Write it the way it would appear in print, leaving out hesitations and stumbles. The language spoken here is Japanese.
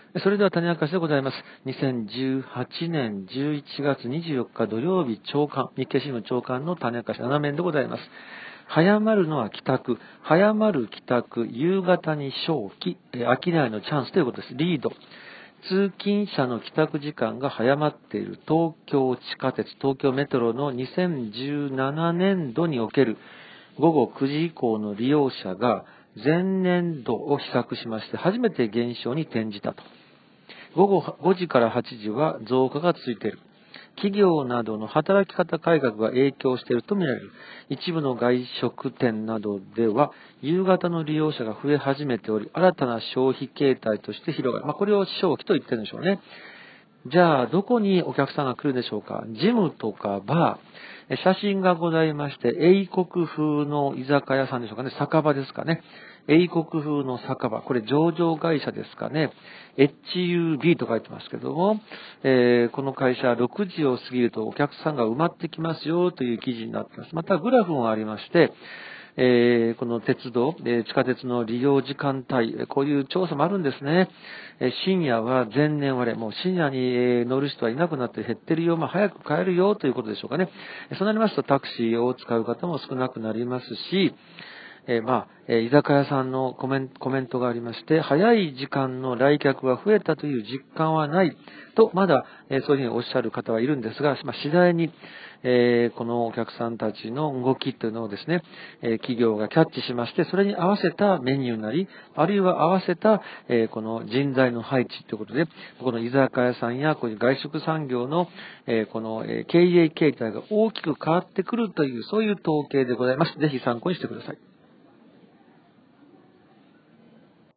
それでは種明かしでございます。2018年11月24日土曜日朝刊、日経新聞朝刊の種明かし7面でございます。早まるのは帰宅、早まる帰宅、夕方に正気、商いのチャンスということです。リード。通勤者の帰宅時間が早まっている東京地下鉄、東京メトロの2017年度における午後9時以降の利用者が前年度を比較しまして初めて減少に転じたと。午後5時から8時は増加が続いている。企業などの働き方改革が影響しているとみられる。一部の外食店などでは夕方の利用者が増え始めており、新たな消費形態として広がる。これを消費と言ってるんでしょうね。じゃあ、どこにお客さんが来るでしょうか。ジムとかバー、写真がございまして、英国風の居酒屋さんでしょうかね。酒場ですかね。英国風の酒場。これ上場会社ですかね。HUB と書いてますけども、この会社6時を過ぎるとお客さんが埋まってきますよという記事になっています。またグラフもありまして、この鉄道、地下鉄の利用時間帯、こういう調査もあるんですね。深夜は前年割れ、もう深夜に乗る人はいなくなって減ってるよ、早く帰るよということでしょうかね。そうなりますとタクシーを使う方も少なくなりますし、居酒屋さんのコメントがありまして、早い時間の来客が増えたという実感はないと、まだ、そういうふうにおっしゃる方はいるんですが、次第に、このお客さんたちの動きというのをですね、企業がキャッチしまして、それに合わせたメニューなり、あるいは合わせた、この人材の配置ということで、この居酒屋さんやこういう外食産業の、この経営形態が大きく変わってくるという、そういう統計でございます。ぜひ参考にしてください。